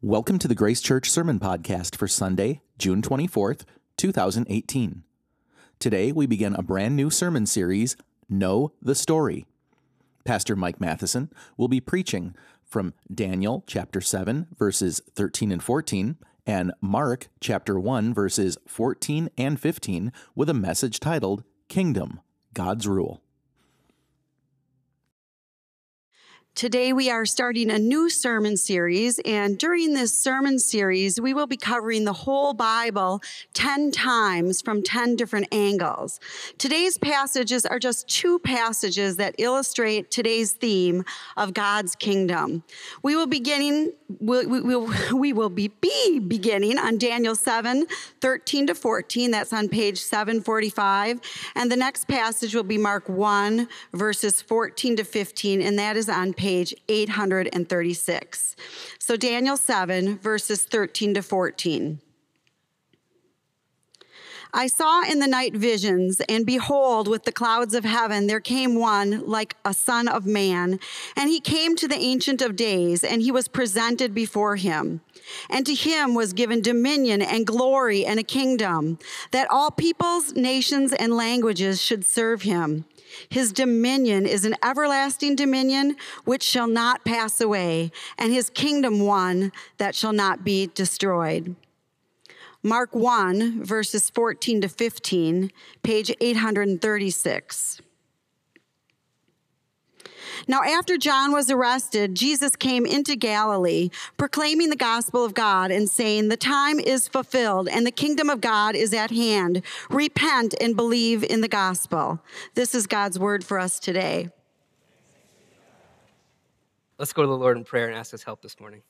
Welcome to the Grace Church Sermon Podcast for Sunday, June 24th, 2018. Today we begin a brand new sermon series, Know the Story. Pastor Mike Matheson will be preaching from Daniel chapter 7, verses 13 and 14, and Mark chapter 1, verses 14 and 15, with a message titled, Kingdom, God's Rule. Today we are starting a new sermon series, and during this sermon series, we will be covering the whole Bible 10 times from 10 different angles. Today's passages are just two passages that illustrate today's theme of God's kingdom. We will be beginning on Daniel 7, 13 to 14. That's on page 745. And the next passage will be Mark 1, verses 14 to 15, and that is on page 836. So Daniel 7, verses 13 to 14. I saw in the night visions, and behold, with the clouds of heaven, there came one like a son of man. And he came to the Ancient of Days, and he was presented before him. And to him was given dominion and glory and a kingdom, that all peoples, nations, and languages should serve him. His dominion is an everlasting dominion which shall not pass away, and his kingdom one that shall not be destroyed. Mark 1, verses 14 to 15, page 836. Now, after John was arrested, Jesus came into Galilee, proclaiming the gospel of God and saying, "The time is fulfilled and the kingdom of God is at hand. Repent and believe in the gospel." This is God's word for us today. Let's go to the Lord in prayer and ask his help this morning.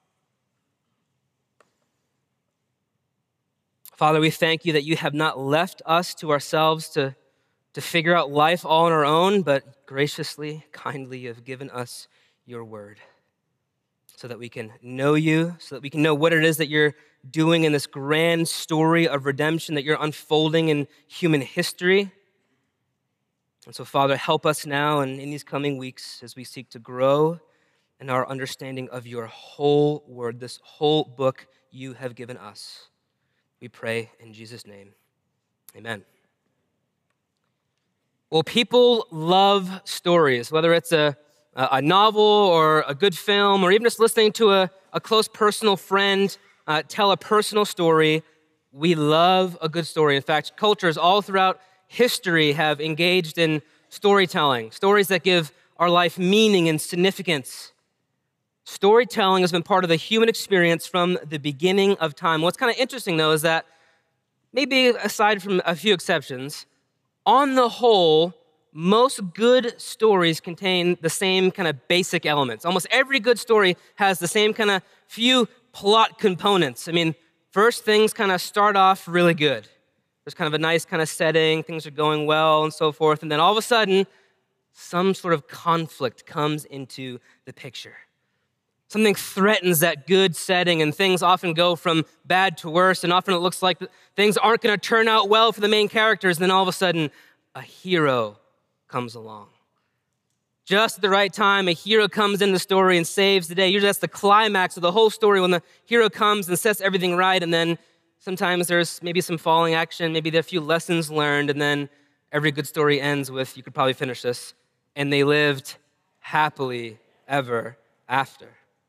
Father, we thank you that you have not left us to ourselves to figure out life all on our own, but graciously, kindly, you have given us your word so that we can know you, so that we can know what it is that you're doing in this grand story of redemption that you're unfolding in human history. And so, Father, help us now and in these coming weeks as we seek to grow in our understanding of your whole word, this whole book you have given us. We pray in Jesus' name. Amen. Well, people love stories, whether it's a novel or a good film or even just listening to a close personal friend tell a personal story. We love a good story. In fact, cultures all throughout history have engaged in storytelling, stories that give our life meaning and significance. Storytelling has been part of the human experience from the beginning of time. What's kind of interesting, though, is that maybe aside from a few exceptions, on the whole, most good stories contain the same kind of basic elements. Almost every good story has the same kind of few plot components. I mean, first things kind of start off really good. There's kind of a nice kind of setting, things are going well and so forth, and then all of a sudden, some sort of conflict comes into the picture. Something threatens that good setting, and things often go from bad to worse, and often it looks like things aren't going to turn out well for the main characters, and then all of a sudden, a hero comes along. Just at the right time, a hero comes in the story and saves the day. Usually that's the climax of the whole story, when the hero comes and sets everything right, and then sometimes there's maybe some falling action, maybe there are a few lessons learned, and then every good story ends with, you could probably finish this, and they lived happily ever after.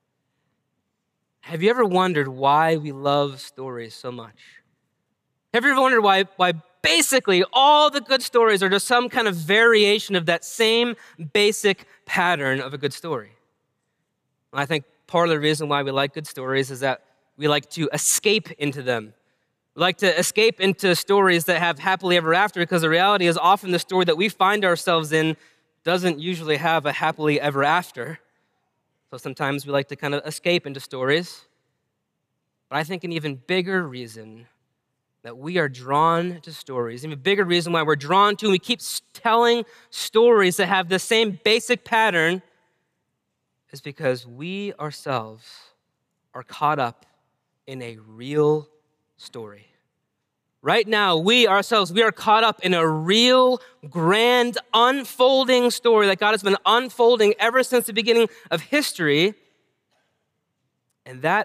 Have you ever wondered why we love stories so much? Have you ever wondered why basically all the good stories are just some kind of variation of that same basic pattern of a good story? And I think part of the reason why we like good stories is that we like to escape into them. We like to escape into stories that have happily ever after, because the reality is often the story that we find ourselves in doesn't usually have a happily ever after. So sometimes we like to kind of escape into stories. But I think an even bigger reason that we are drawn to stories, even bigger reason why we're drawn to and we keep telling stories that have the same basic pattern, is because we ourselves are caught up in a real story. Right now, we ourselves, we are caught up in a real, grand, unfolding story that God has been unfolding ever since the beginning of history. And that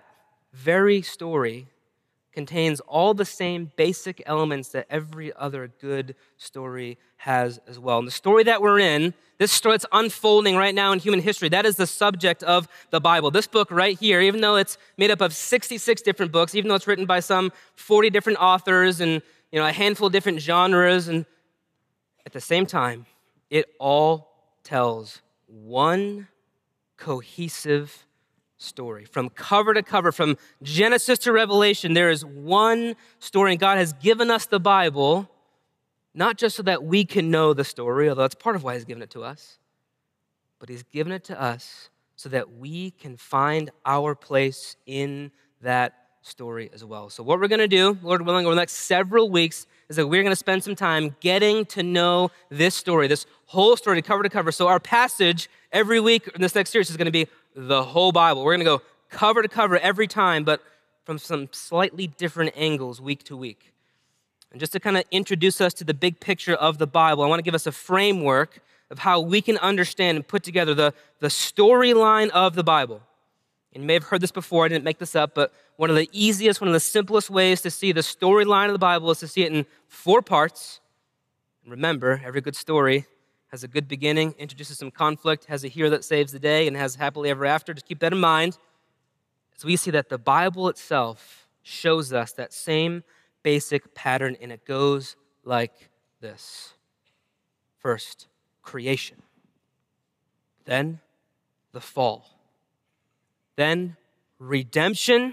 very story contains all the same basic elements that every other good story has as well. And the story that we're in, this story that's unfolding right now in human history, that is the subject of the Bible. This book right here, even though it's made up of 66 different books, even though it's written by some 40 different authors and a handful of different genres, and at the same time, it all tells one cohesive story. From cover to cover, from Genesis to Revelation, there is one story, and God has given us the Bible, not just so that we can know the story, although that's part of why he's given it to us, but he's given it to us so that we can find our place in that story as well. So what we're going to do, Lord willing, over the next several weeks is that we're going to spend some time getting to know this story, this whole story, cover to cover. So our passage every week in this next series is going to be the whole Bible. We're going to go cover to cover every time, but from some slightly different angles week to week. And just to kind of introduce us to the big picture of the Bible, I want to give us a framework of how we can understand and put together the storyline of the Bible. And you may have heard this before, I didn't make this up, but one of the easiest, one of the simplest ways to see the storyline of the Bible is to see it in 4 parts. And remember, every good story has a good beginning, introduces some conflict, has a hero that saves the day, and has happily ever after. Just keep that in mind. So we see that the Bible itself shows us that same basic pattern, and it goes like this. First, creation. Then, the fall. Then, redemption.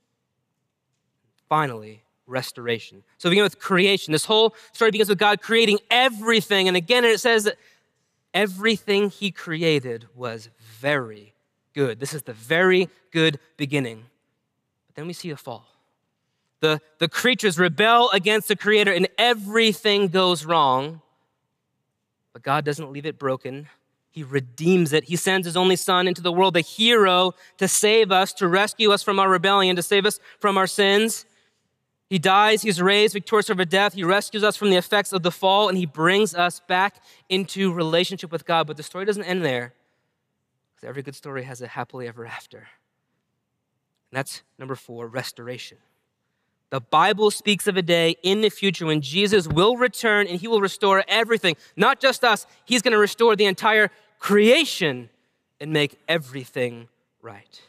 Finally, restoration. So we begin with creation. This whole story begins with God creating everything. And again, it says that everything he created was very good. This is the very good beginning. But then we see a fall. The creatures rebel against the Creator and everything goes wrong. But God doesn't leave it broken. He redeems it. He sends his only son into the world, the hero, to save us, to rescue us from our rebellion, to save us from our sins. He dies, he's raised victorious over death. He rescues us from the effects of the fall, and he brings us back into relationship with God. But the story doesn't end there, because every good story has a happily ever after. And that's number 4, restoration. The Bible speaks of a day in the future when Jesus will return and he will restore everything. Not just us, he's going to restore the entire creation and make everything right.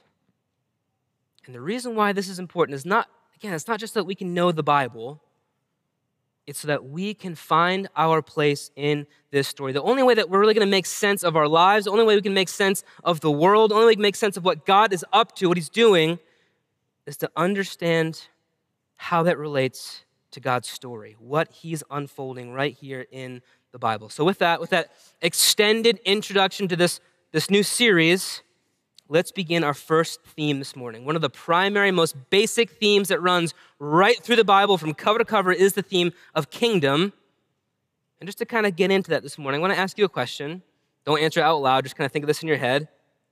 And the reason why this is important is not, again, it's not just that we can know the Bible. It's so that we can find our place in this story. The only way that we're really going to make sense of our lives, the only way we can make sense of the world, the only way we can make sense of what God is up to, what he's doing, is to understand how that relates to God's story, what he's unfolding right here in the Bible. So with that extended introduction to this new series, let's begin our first theme this morning. One of the primary, most basic themes that runs right through the Bible from cover to cover is the theme of kingdom. And just to kind of get into that this morning, I want to ask you a question. Don't answer it out loud, just kind of think of this in your head.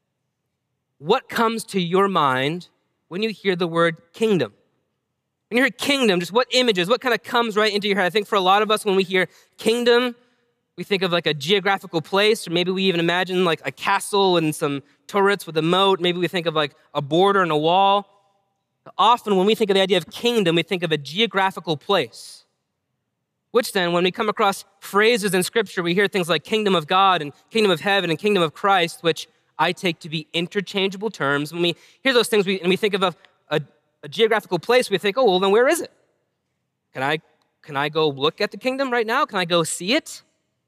What comes to your mind when you hear the word kingdom? When you hear kingdom, just what images, what kind of comes right into your head? I think for a lot of us, when we hear kingdom, we think of like a geographical place, or maybe we even imagine like a castle and some turrets with a moat. Maybe we think of like a border and a wall. Often when we think of the idea of kingdom, we think of a geographical place. Which then, when we come across phrases in Scripture, we hear things like kingdom of God and kingdom of heaven and kingdom of Christ, which I take to be interchangeable terms. When we hear those things and we think of a geographical place, we think, oh, well, then where is it? Can I go look at the kingdom right now? Can I go see it?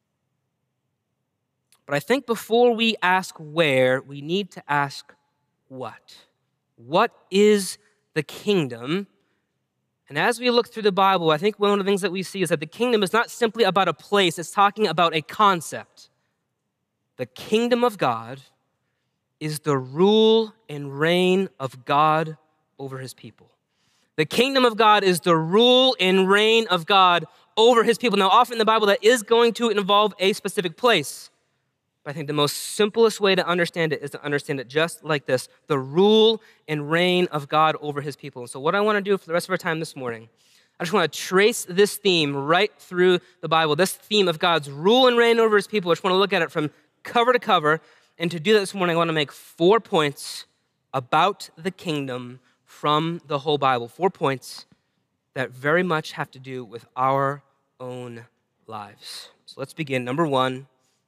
But I think before we ask where, we need to ask what. What is the kingdom? And as we look through the Bible, I think one of the things that we see is that the kingdom is not simply about a place, it's talking about a concept. The kingdom of God is the rule and reign of God over his people. The kingdom of God is the rule and reign of God over his people. Now, often in the Bible, that is going to involve a specific place. But I think the most simplest way to understand it is to understand it just like this: the rule and reign of God over his people. And so what I want to do for the rest of our time this morning, I just want to trace this theme right through the Bible, this theme of God's rule and reign over his people. I just want to look at it from cover to cover. And to do that this morning, I want to make 4 points about the kingdom from the whole Bible. 4 points that very much have to do with our own lives. So let's begin. Number 1,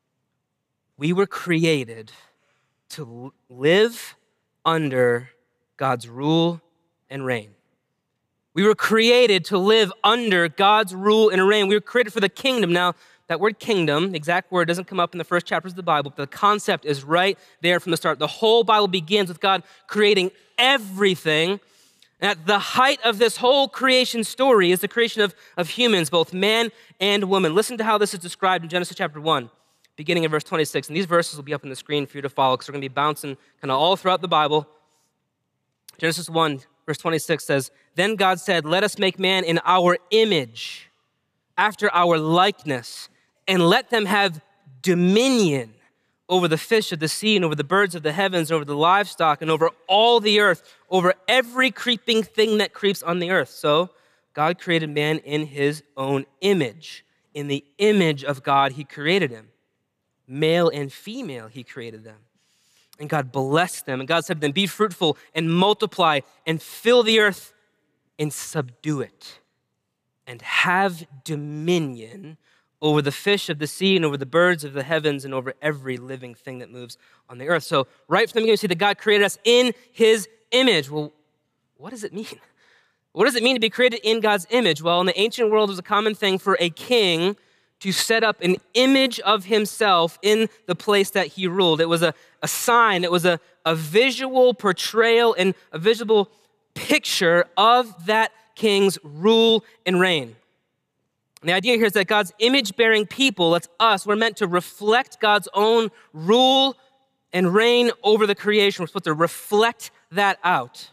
we were created to live under God's rule and reign. We were created to live under God's rule and reign. We were created for the kingdom. Now, that word kingdom, the exact word, doesn't come up in the first chapters of the Bible, but the concept is right there from the start. The whole Bible begins with God creating everything. And at the height of this whole creation story is the creation of humans, both man and woman. Listen to how this is described in Genesis chapter 1, beginning in verse 26. And these verses will be up on the screen for you to follow because they're going to be bouncing kind of all throughout the Bible. Genesis 1, verse 26 says, "Then God said, 'Let us make man in our image, after our likeness, and let them have dominion over the fish of the sea and over the birds of the heavens, and over the livestock and over all the earth, over every creeping thing that creeps on the earth.' So God created man in his own image. In the image of God, he created him. Male and female, he created them. And God blessed them. And God said to them, 'Be fruitful and multiply and fill the earth and subdue it and have dominion over the fish of the sea and over the birds of the heavens and over every living thing that moves on the earth.'" So right from the beginning, we see that God created us in his image. Well, what does it mean? What does it mean to be created in God's image? Well, in the ancient world, it was a common thing for a king to set up an image of himself in the place that he ruled. It was a sign. It was a visual portrayal and a visible picture of that king's rule and reign. And the idea here is that God's image-bearing people, that's us, we're meant to reflect God's own rule and reign over the creation. We're supposed to reflect that out.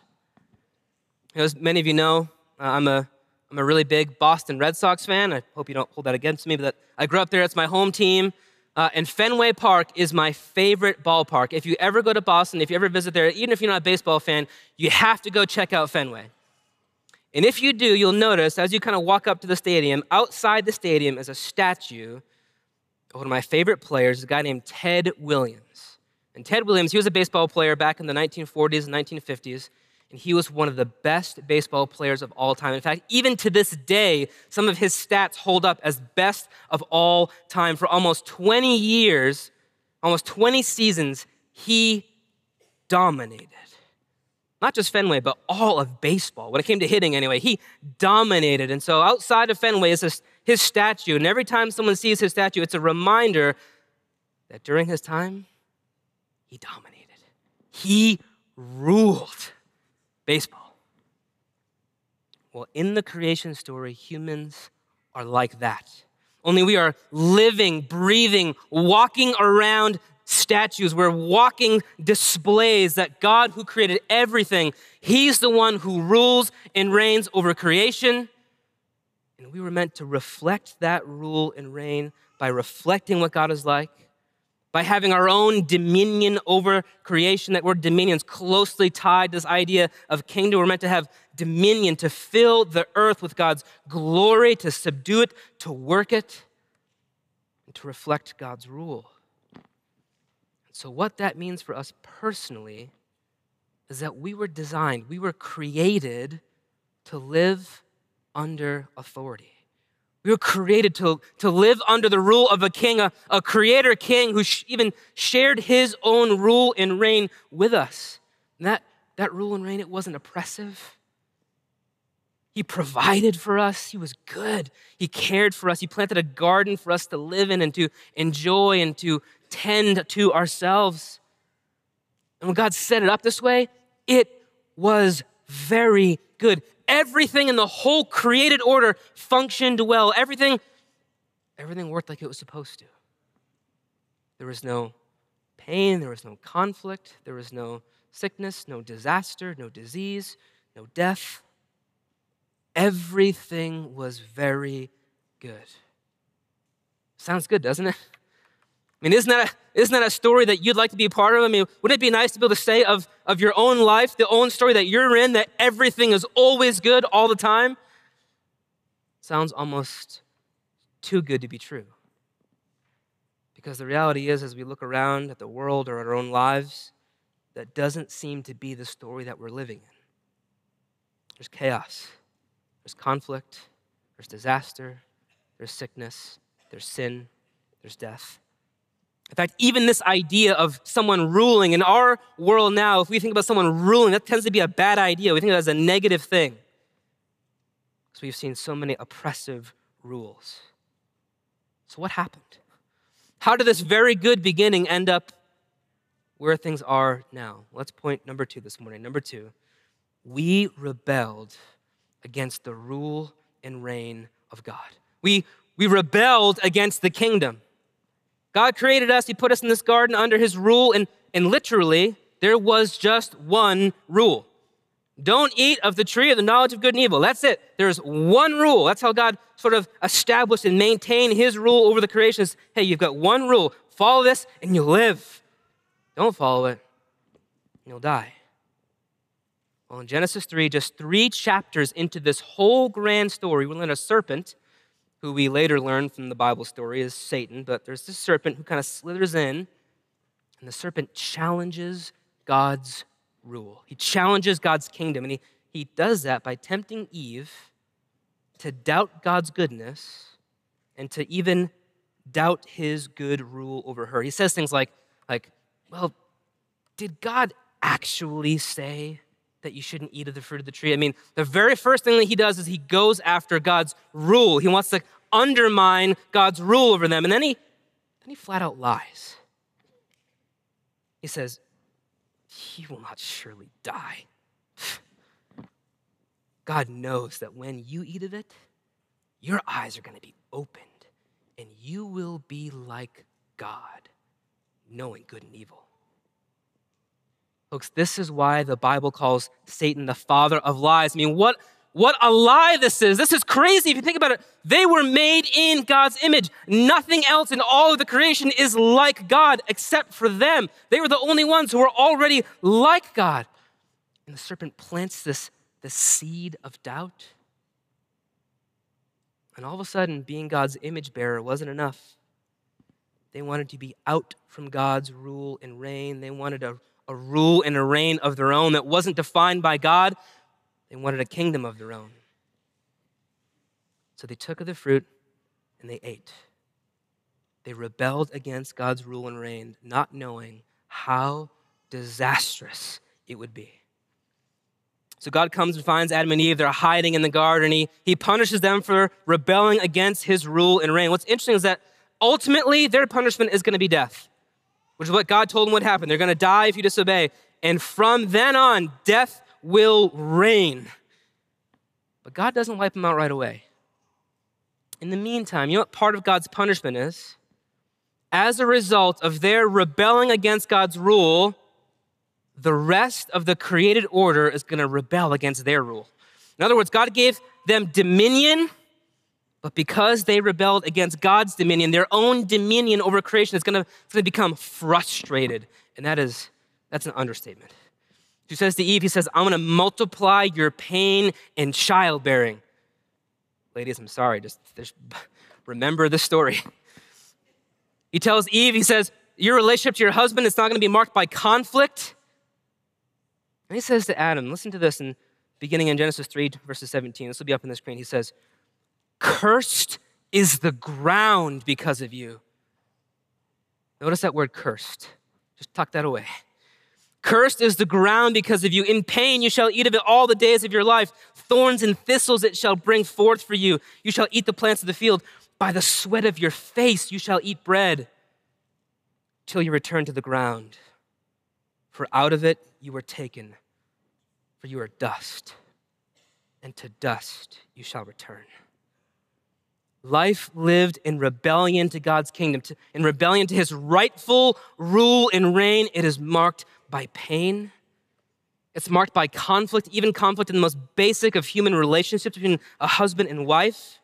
As many of you know, I'm a really big Boston Red Sox fan. I hope you don't hold that against me, but I grew up there. It's my home team. And Fenway Park is my favorite ballpark. If you ever go to Boston, if you ever visit there, even if you're not a baseball fan, you have to go check out Fenway. And if you do, you'll notice as you kind of walk up to the stadium, outside the stadium is a statue of one of my favorite players, a guy named Ted Williams. And Ted Williams, he was a baseball player back in the 1940s and 1950s, and he was one of the best baseball players of all time. In fact, even to this day, some of his stats hold up as best of all time. For almost 20 years, almost 20 seasons, he dominated. Not just Fenway, but all of baseball. When it came to hitting anyway, he dominated. And so outside of Fenway is his statue. And every time someone sees his statue, it's a reminder that during his time, he dominated. He ruled baseball. Well, in the creation story, humans are like that. Only we are living, breathing, walking around statues. We're walking displays that God, who created everything, he's the one who rules and reigns over creation. And we were meant to reflect that rule and reign by reflecting what God is like, by having our own dominion over creation. That word dominion is closely tied to this idea of kingdom. We're meant to have dominion, to fill the earth with God's glory, to subdue it, to work it, and to reflect God's rule. So what that means for us personally is that we were designed, we were created to live under authority. We were created to live under the rule of a king, a creator king who even shared his own rule and reign with us. And that rule and reign, it wasn't oppressive. He provided for us. He was good. He cared for us. He planted a garden for us to live in and to enjoy and to tend to ourselves. And when God set it up this way, it was very good. Everything in the whole created order functioned well. Everything worked like it was supposed to. There was no pain, there was no conflict, there was no sickness, no disaster, no disease, no death. Everything was very good. Sounds good, doesn't it? I mean, isn't that a story that you'd like to be a part of? I mean, wouldn't it be nice to be able to say of your own life, the own story that you're in, that everything is always good all the time? Sounds almost too good to be true. Because the reality is, as we look around at the world or at our own lives, that doesn't seem to be the story that we're living in. there's chaos, there's conflict, there's disaster, there's sickness, there's sin, there's death. In fact, even this idea of someone ruling in our world now, if we think about someone ruling, that tends to be a bad idea. We think of it as a negative thing because we've seen so many oppressive rules. So what happened? How did this very good beginning end up where things are now? Let's point number 2 this morning. Number 2, we rebelled against the rule and reign of God. We rebelled against the kingdom. God created us. He put us in this garden under his rule, and literally, there was just one rule. Don't eat of the tree of the knowledge of good and evil. That's it. There's one rule. That's how God sort of established and maintained his rule over the creation. Is, hey, you've got one rule. Follow this, and you'll live. Don't follow it, and you'll die. Well, in Genesis 3, just 3 chapters into this whole grand story, we learn a serpent, who we later learn from the Bible story is Satan, but there's this serpent who kind of slithers in, and the serpent challenges God's rule. He challenges God's kingdom, and he does that by tempting Eve to doubt God's goodness and to even doubt his good rule over her. He says things like, well, did God actually say that you shouldn't eat of the fruit of the tree? I mean, the very first thing that he does is he goes after God's rule. He wants to undermine God's rule over them. And then he flat out lies. He says, "He will not surely die." God knows that when you eat of it, your eyes are going to be opened and you will be like God, knowing good and evil. Folks, this is why the Bible calls Satan the father of lies. I mean, what a lie this is. This is crazy if you think about it. They were made in God's image. Nothing else in all of the creation is like God except for them. They were the only ones who were already like God. And the serpent plants the seed of doubt. And all of a sudden, being God's image bearer wasn't enough. They wanted to be out from God's rule and reign. They wanted a rule and a reign of their own that wasn't defined by God. They wanted a kingdom of their own. So they took of the fruit and they ate. They rebelled against God's rule and reign, not knowing how disastrous it would be. So God comes and finds Adam and Eve. They're hiding in the garden. He punishes them for rebelling against his rule and reign. What's interesting is that ultimately their punishment is going to be death, which is what God told them would happen. They're going to die if you disobey. And from then on, death will reign. But God doesn't wipe them out right away. In the meantime, you know what part of God's punishment is? As a result of their rebelling against God's rule, the rest of the created order is going to rebel against their rule. In other words, God gave them dominion, but because they rebelled against God's dominion, their own dominion over creation is going to become frustrated. And that's an understatement. He says to Eve, he says, "I'm going to multiply your pain in childbearing." Ladies, I'm sorry, just remember the story. He tells Eve, he says, your relationship to your husband is not going to be marked by conflict. And he says to Adam, listen to this, and beginning in Genesis 3, verses 17. This will be up on the screen. He says, "Cursed is the ground because of you." Notice that word cursed. Just tuck that away. "Cursed is the ground because of you. In pain you shall eat of it all the days of your life. Thorns and thistles it shall bring forth for you. You shall eat the plants of the field. By the sweat of your face you shall eat bread till you return to the ground. For out of it you were taken, for you are dust, and to dust you shall return." Life lived in rebellion to God's kingdom, in rebellion to his rightful rule and reign, it is marked by pain. It's marked by conflict, even conflict in the most basic of human relationships between a husband and wife.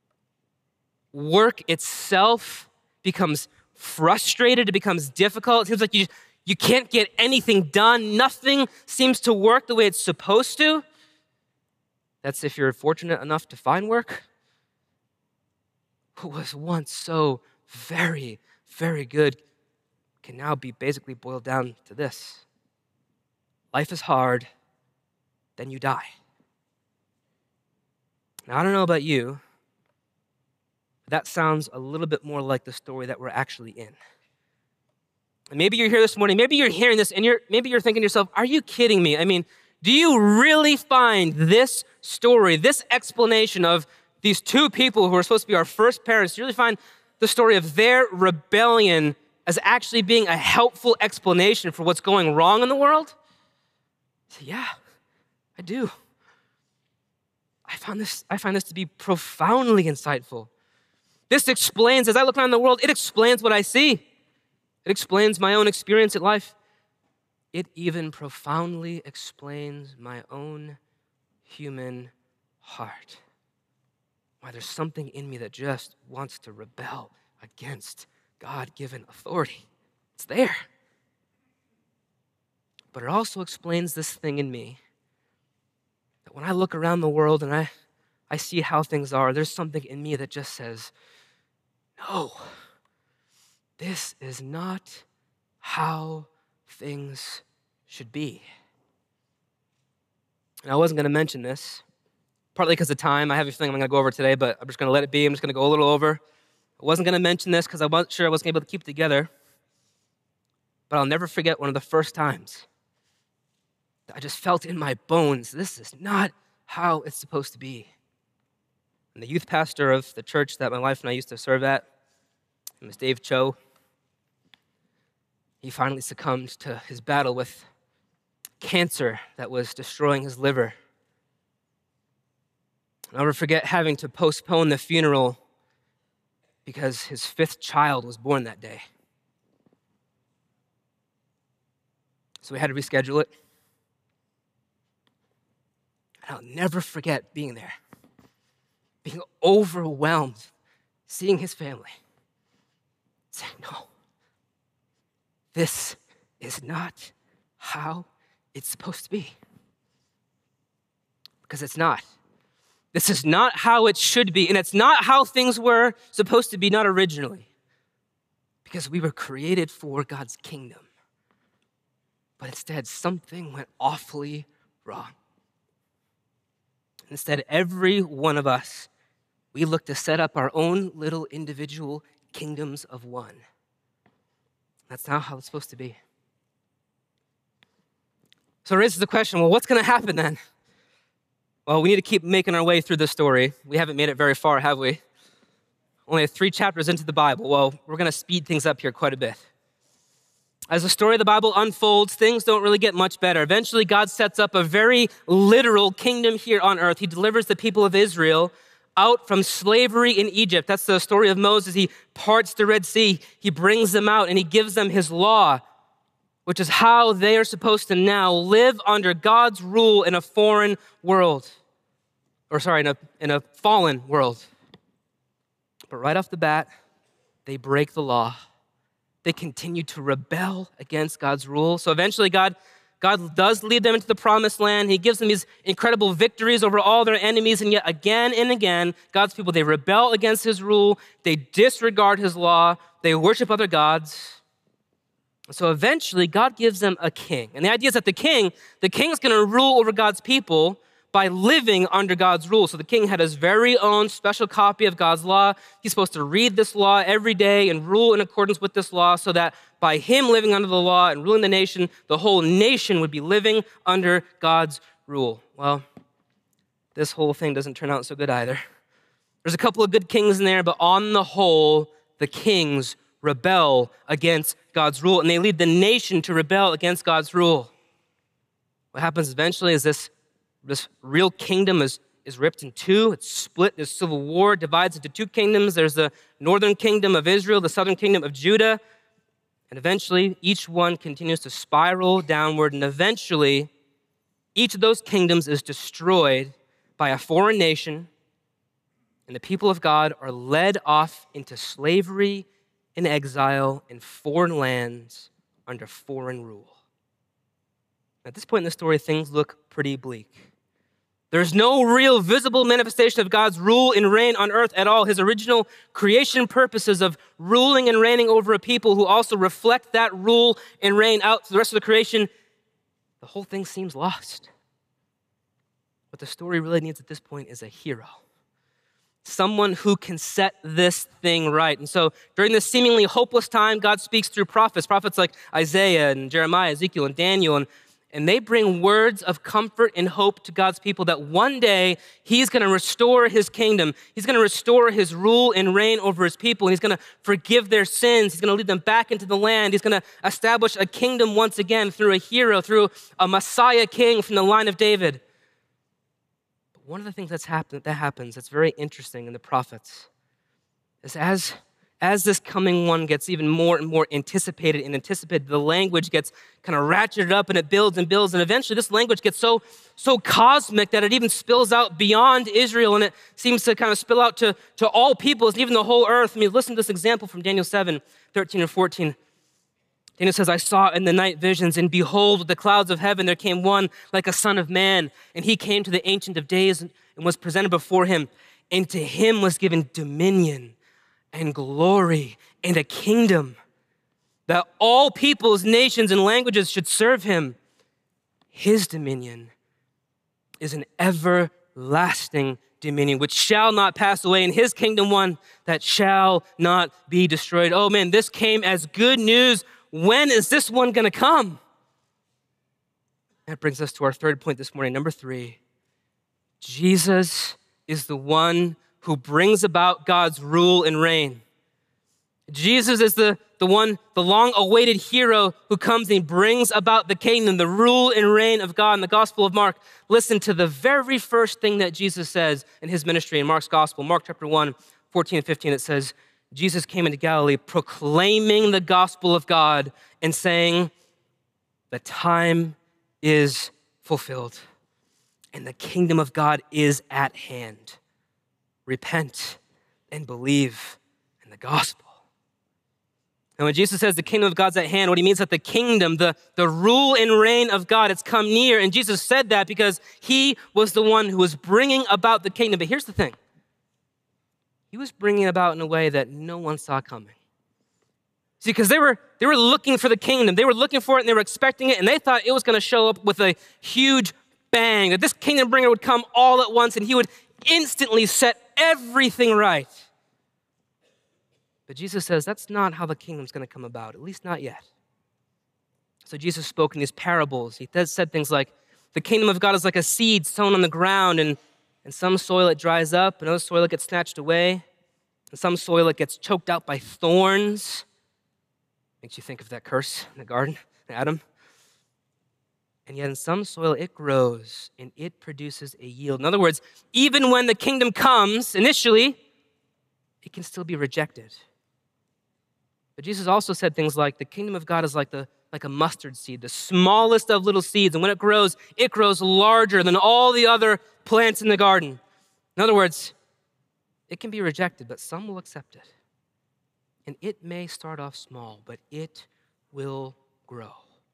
Work itself becomes frustrated. It becomes difficult. It seems like you can't get anything done. Nothing seems to work the way it's supposed to. That's if you're fortunate enough to find work. What was once so very, very good can now be basically boiled down to this. Life is hard, then you die. Now, I don't know about you, but that sounds a little bit more like the story that we're actually in. And maybe you're here this morning, maybe you're hearing this, and maybe you're thinking to yourself, are you kidding me? I mean, do you really find this story, this explanation of these two people who are supposed to be our first parents, do you really find the story of their rebellion as actually being a helpful explanation for what's going wrong in the world? So, yeah, I do. I find this to be profoundly insightful. This explains, as I look around the world, it explains what I see. It explains my own experience in life. It even profoundly explains my own human heart. Why there's something in me that just wants to rebel against God-given authority. It's there. But it also explains this thing in me that when I look around the world and I see how things are, there's something in me that just says, no, this is not how things should be. And I wasn't going to mention this, partly because of time. I have a feeling I'm going to go over today, but I'm just going to let it be. I'm just going to go a little over. I wasn't going to mention this because I wasn't sure I was able to keep it together. But I'll never forget one of the first times that I just felt in my bones, this is not how it's supposed to be. And the youth pastor of the church that my wife and I used to serve at, his name was Dave Cho, he finally succumbed to his battle with cancer that was destroying his liver. I'll never forget having to postpone the funeral because his 5th child was born that day. So we had to reschedule it. And I'll never forget being there, being overwhelmed, seeing his family, saying, no, this is not how it's supposed to be. Because it's not. This is not how it should be, and it's not how things were supposed to be, not originally. Because we were created for God's kingdom. But instead, something went awfully wrong. Instead, every one of us, we look to set up our own little individual kingdoms of one. That's not how it's supposed to be. So it raises the question, well, what's going to happen then? Well, we need to keep making our way through this story. We haven't made it very far, have we? Only 3 chapters into the Bible. Well, we're going to speed things up here quite a bit. As the story of the Bible unfolds, things don't really get much better. Eventually, God sets up a very literal kingdom here on earth. He delivers the people of Israel out from slavery in Egypt. That's the story of Moses. He parts the Red Sea. He brings them out, and he gives them his law, which is how they are supposed to now live under God's rule in a foreign world. In a fallen world. But right off the bat, they break the law. They continue to rebel against God's rule. So eventually God does lead them into the promised land. He gives them these incredible victories over all their enemies. And yet again and again, God's people, they rebel against his rule. They disregard his law. They worship other gods. So eventually God gives them a king. And the idea is that the king is going to rule over God's people by living under God's rule. So the king had his very own special copy of God's law. He's supposed to read this law every day and rule in accordance with this law so that by him living under the law and ruling the nation, the whole nation would be living under God's rule. Well, this whole thing doesn't turn out so good either. There's a couple of good kings in there, but on the whole, the kings rebel against God's rule, and they lead the nation to rebel against God's rule. What happens eventually is this real kingdom is ripped in two. It's split. There's civil war, divides into 2 kingdoms. There's the northern kingdom of Israel, the southern kingdom of Judah. And eventually, each one continues to spiral downward. And eventually, each of those kingdoms is destroyed by a foreign nation. And the people of God are led off into slavery and exile in foreign lands under foreign rule. At this point in the story, things look pretty bleak. There's no real visible manifestation of God's rule and reign on earth at all. His original creation purposes of ruling and reigning over a people who also reflect that rule and reign out to the rest of the creation, the whole thing seems lost. What the story really needs at this point is a hero. someone who can set this thing right. And so during this seemingly hopeless time, God speaks through prophets like Isaiah and Jeremiah, Ezekiel and Daniel, and they bring words of comfort and hope to God's people that one day he's going to restore his kingdom. He's going to restore his rule and reign over his people. And he's going to forgive their sins. He's going to lead them back into the land. He's going to establish a kingdom once again through a hero, through a Messiah king from the line of David. But one of the things that happens that's very interesting in the prophets is as this coming one gets even more and more anticipated, the language gets kind of ratcheted up and it builds and builds. And eventually this language gets so cosmic that it even spills out beyond Israel and it seems to kind of spill out to all peoples and even the whole earth. I mean, listen to this example from Daniel 7, 13 and 14. Daniel says, I saw in the night visions, and behold, with the clouds of heaven, there came one like a son of man. And he came to the Ancient of Days and was presented before him. And to him was given dominion and glory and a kingdom that all peoples, nations, and languages should serve him. His dominion is an everlasting dominion which shall not pass away, and his kingdom one that shall not be destroyed. Oh man, this came as good news. When is this one going to come? That brings us to our third point this morning. Number 3, Jesus is the one who brings about God's rule and reign. Jesus is the long-awaited hero who comes and brings about the kingdom, the rule and reign of God. In the Gospel of Mark, listen to the very first thing that Jesus says in his ministry in Mark's Gospel. Mark chapter 1, 14 and 15, it says, Jesus came into Galilee proclaiming the gospel of God and saying, the time is fulfilled and the kingdom of God is at hand. Repent and believe in the gospel. And when Jesus says the kingdom of God's at hand, what he means is that the kingdom, the rule and reign of God, it's come near. And Jesus said that because he was the one who was bringing about the kingdom. But here's the thing. He was bringing it about in a way that no one saw coming. See, because they were looking for the kingdom. They were looking for it and they were expecting it. And they thought it was going to show up with a huge bang, that this kingdom bringer would come all at once and he would instantly set everything right. But Jesus says that's not how the kingdom's going to come about, at least not yet. So Jesus spoke in these parables. He said things like, the kingdom of God is like a seed sown on the ground, and in some soil it dries up, and other soil it gets snatched away. In some soil it gets choked out by thorns. Makes you think of that curse in the garden, Adam. And yet in some soil it grows and it produces a yield. In other words, even when the kingdom comes, initially, it can still be rejected. But Jesus also said things like, the kingdom of God is like a mustard seed, the smallest of little seeds. And when it grows larger than all the other plants in the garden. In other words, it can be rejected, but some will accept it. And it may start off small, but it will grow.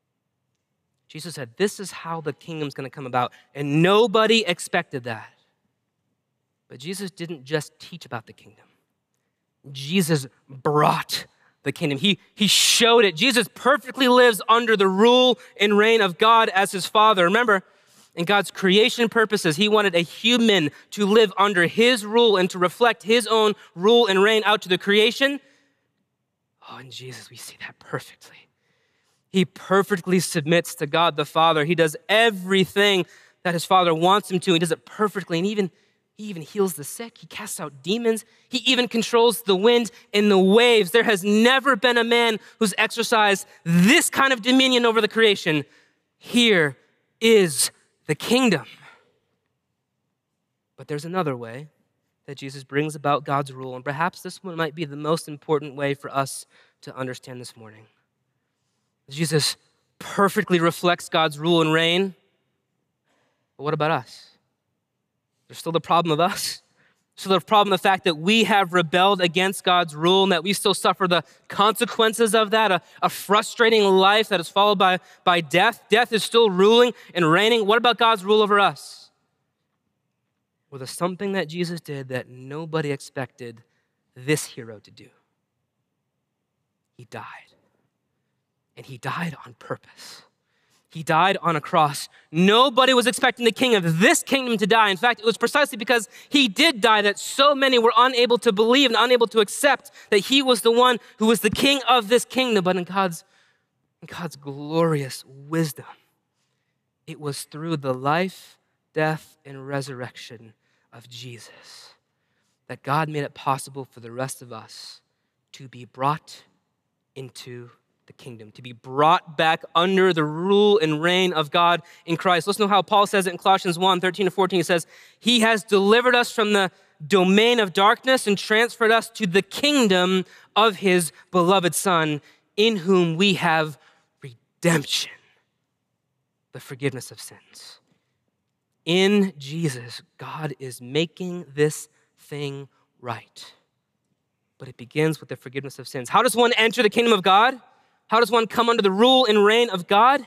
Jesus said, this is how the kingdom's going to come about. And nobody expected that. But Jesus didn't just teach about the kingdom. Jesus brought the kingdom. He showed it. Jesus perfectly lives under the rule and reign of God as his Father. Remember, in God's creation purposes, he wanted a human to live under his rule and to reflect his own rule and reign out to the creation. Oh, in Jesus, we see that perfectly. He perfectly submits to God the Father. He does everything that his Father wants him to. He does it perfectly, and he even heals the sick. He casts out demons. He even controls the wind and the waves. There has never been a man who's exercised this kind of dominion over the creation. Here is the kingdom. But there's another way that Jesus brings about God's rule, and perhaps this one might be the most important way for us to understand this morning. Jesus perfectly reflects God's rule and reign. But what about us? There's still the problem of us. Still the problem of the fact that we have rebelled against God's rule and that we still suffer the consequences of that, a frustrating life that is followed by death. Death is still ruling and reigning. What about God's rule over us? Well, there's something that Jesus did that nobody expected this hero to do. He died. And he died on purpose. He died on a cross. Nobody was expecting the king of this kingdom to die. In fact, it was precisely because he did die that so many were unable to believe and unable to accept that he was the one who was the king of this kingdom. But in God's glorious wisdom, it was through the life, death, and resurrection of Jesus that God made it possible for the rest of us to be brought into the kingdom, to be brought back under the rule and reign of God in Christ. Listen to how Paul says it in Colossians 1, 13 to 14. He says, he has delivered us from the domain of darkness and transferred us to the kingdom of his beloved Son, in whom we have redemption, the forgiveness of sins. In Jesus, God is making this thing right. But it begins with the forgiveness of sins. How does one enter the kingdom of God? How does one come under the rule and reign of God?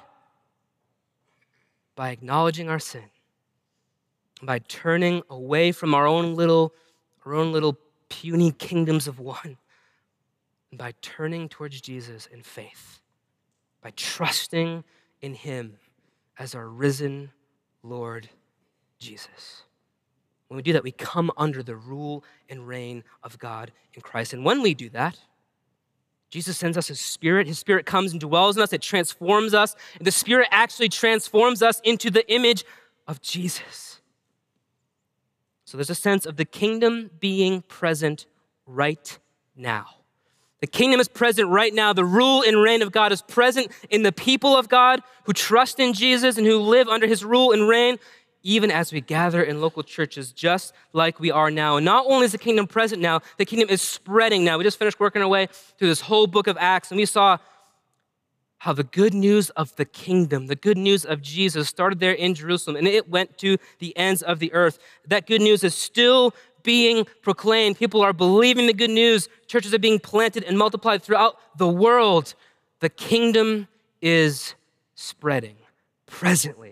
By acknowledging our sin, by turning away from our own little puny kingdoms of one, and by turning towards Jesus in faith, by trusting in him as our risen Lord Jesus. When we do that, we come under the rule and reign of God in Christ. And when we do that, Jesus sends us his Spirit. His Spirit comes and dwells in us. It transforms us. And the Spirit actually transforms us into the image of Jesus. So there's a sense of the kingdom being present right now. The kingdom is present right now. The rule and reign of God is present in the people of God who trust in Jesus and who live under his rule and reign, even as we gather in local churches, just like we are now. And not only is the kingdom present now, the kingdom is spreading now. We just finished working our way through this whole book of Acts, and we saw how the good news of the kingdom, the good news of Jesus started there in Jerusalem, and it went to the ends of the earth. That good news is still being proclaimed. People are believing the good news. Churches are being planted and multiplied throughout the world. The kingdom is spreading presently.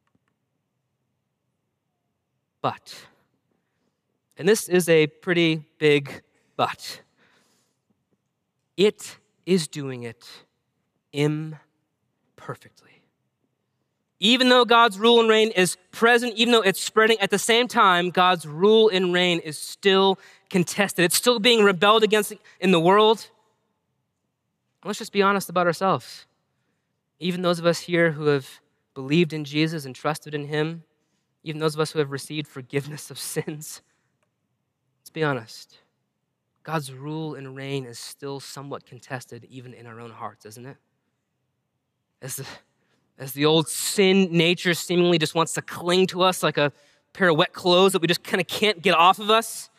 But, and this is a pretty big but, it is doing it imperfectly. Even though God's rule and reign is present, even though it's spreading, at the same time, God's rule and reign is still contested. It's still being rebelled against in the world. And let's just be honest about ourselves. Even those of us here who have believed in Jesus and trusted in him, even those of us who have received forgiveness of sins, let's be honest. God's rule and reign is still somewhat contested even in our own hearts, isn't it? As the old sin nature seemingly just wants to cling to us like a pair of wet clothes that we just kind of can't get off of us.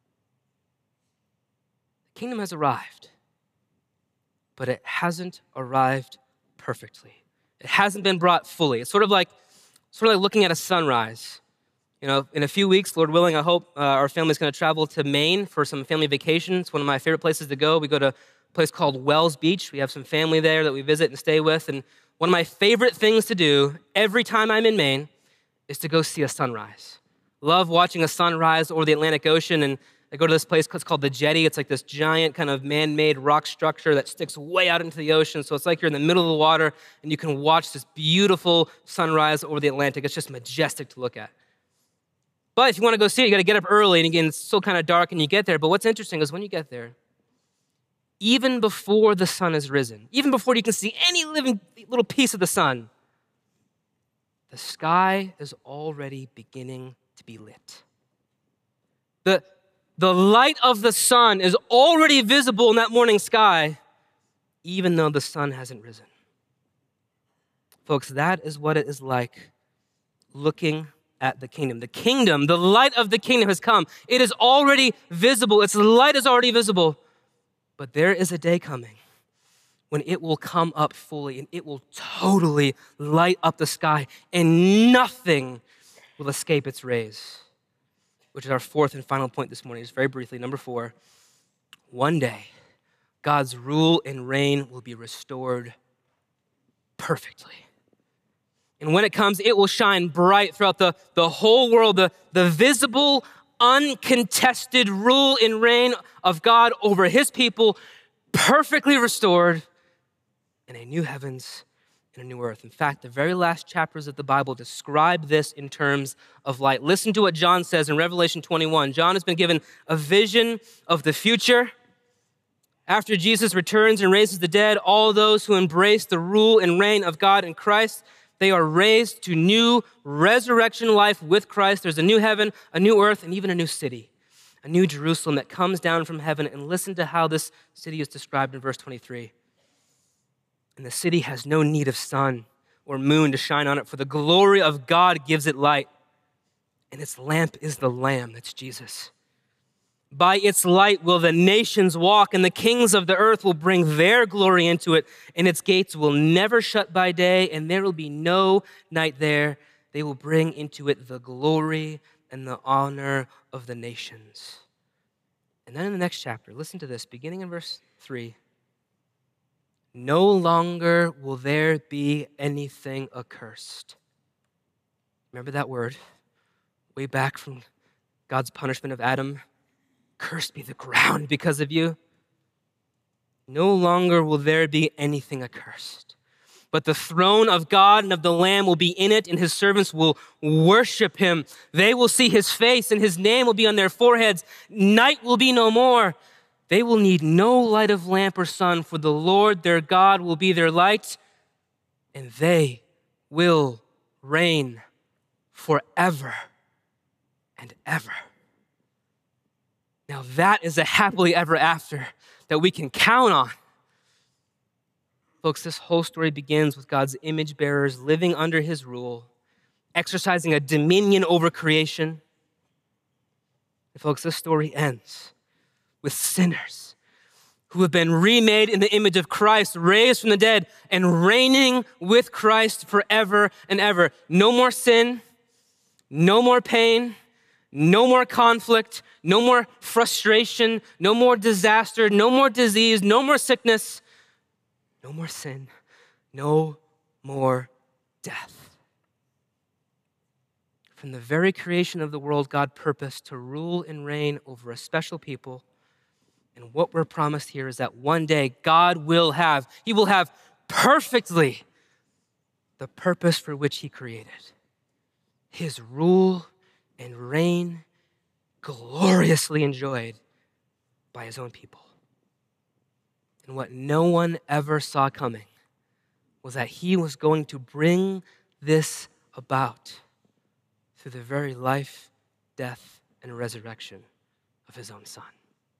The kingdom has arrived, but it hasn't arrived perfectly. It hasn't been brought fully. It's sort of like looking at a sunrise. You know, in a few weeks, Lord willing, I hope our family's going to travel to Maine for some family vacation. It's one of my favorite places to go. We go to a place called Wells Beach. We have some family there that we visit and stay with. And one of my favorite things to do every time I'm in Maine is to go see a sunrise. Love watching a sunrise over the Atlantic Ocean. And I go to this place called the Jetty. It's like this giant kind of man-made rock structure that sticks way out into the ocean. So it's like you're in the middle of the water and you can watch this beautiful sunrise over the Atlantic. It's just majestic to look at. But if you want to go see it, you got to get up early. And again, it's still kind of dark and you get there. But what's interesting is when you get there, even before the sun has risen, even before you can see any living little piece of the sun, the sky is already beginning to be lit. The light of the sun is already visible in that morning sky, even though the sun hasn't risen. Folks, that is what it is like looking at the kingdom. The kingdom, the light of the kingdom has come. It is already visible. Its light is already visible. But there is a day coming when it will come up fully and it will totally light up the sky and nothing will escape its rays. Which is our fourth and final point this morning, just very briefly. Number 4, one day, God's rule and reign will be restored perfectly. And when it comes, it will shine bright throughout the whole world, the visible, uncontested rule and reign of God over his people, perfectly restored in a new heavens and a new earth. In fact, the very last chapters of the Bible describe this in terms of light. Listen to what John says in Revelation 21. John has been given a vision of the future. After Jesus returns and raises the dead, all those who embrace the rule and reign of God in Christ, they are raised to new resurrection life with Christ. There's a new heaven, a new earth, and even a new city, a new Jerusalem that comes down from heaven. And listen to how this city is described in verse 23. And the city has no need of sun or moon to shine on it, for the glory of God gives it light. And its lamp is the Lamb, that's Jesus. By its light will the nations walk, and the kings of the earth will bring their glory into it, and its gates will never shut by day, and there will be no night there. They will bring into it the glory and the honor of the nations. And then in the next chapter, listen to this, beginning in verse 3. No longer will there be anything accursed. Remember that word? Way back from God's punishment of Adam. Cursed be the ground because of you. No longer will there be anything accursed. But the throne of God and of the Lamb will be in it, and his servants will worship him. They will see his face, and his name will be on their foreheads. Night will be no more. They will need no light of lamp or sun, for the Lord their God will be their light, and they will reign forever and ever. Now that is a happily ever after that we can count on. Folks, this whole story begins with God's image bearers living under his rule, exercising a dominion over creation. And folks, this story ends with sinners who have been remade in the image of Christ, raised from the dead, and reigning with Christ forever and ever. No more sin, no more pain, no more conflict, no more frustration, no more disaster, no more disease, no more sickness, no more sin, no more death. From the very creation of the world, God purposed to rule and reign over a special people. And what we're promised here is that one day God will have, he will have perfectly the purpose for which he created. His rule and reign gloriously enjoyed by his own people. And what no one ever saw coming was that he was going to bring this about through the very life, death, and resurrection of his own Son.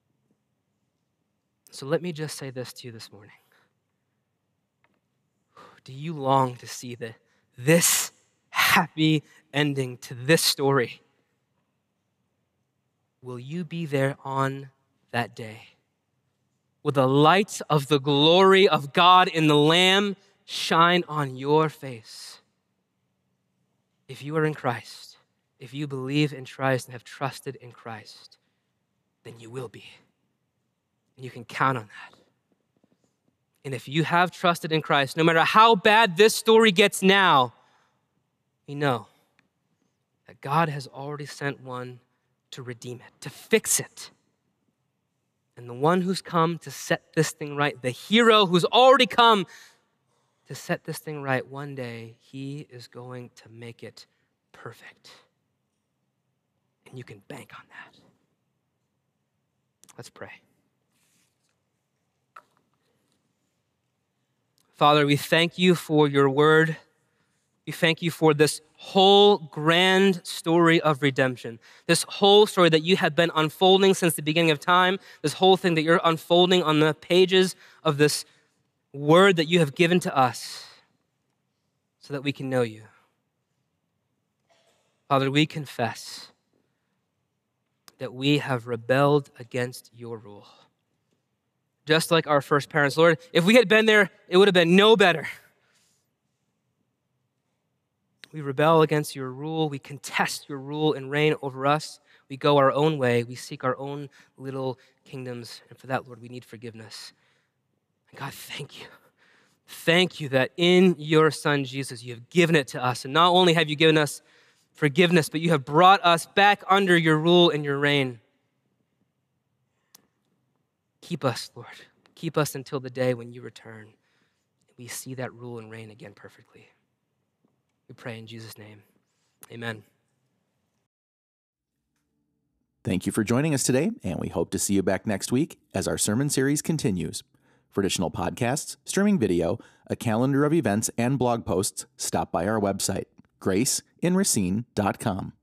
So let me just say this to you this morning. Do you long to see this happy ending to this story? Will you be there on that day? Will the light of the glory of God in the Lamb shine on your face? If you are in Christ, if you believe in Christ and have trusted in Christ, then you will be. And you can count on that. And if you have trusted in Christ, no matter how bad this story gets now, we know that God has already sent one to redeem it, to fix it. And the one who's come to set this thing right, the hero who's already come to set this thing right, one day he is going to make it perfect. And you can bank on that. Let's pray. Father, we thank you for your word. We thank you for this whole grand story of redemption, this whole story that you have been unfolding since the beginning of time, this whole thing that you're unfolding on the pages of this word that you have given to us so that we can know you. Father, we confess that we have rebelled against your rule. Just like our first parents, Lord, if we had been there, it would have been no better. We rebel against your rule. We contest your rule and reign over us. We go our own way. We seek our own little kingdoms. And for that, Lord, we need forgiveness. And God, thank you. Thank you that in your Son, Jesus, you have given it to us. And not only have you given us forgiveness, but you have brought us back under your rule and your reign. Keep us, Lord. Keep us until the day when you return. We we see that rule and reign again perfectly. We pray in Jesus' name. Amen. Thank you for joining us today, and we hope to see you back next week as our sermon series continues. For additional podcasts, streaming video, a calendar of events, and blog posts, stop by our website, graceinracine.com.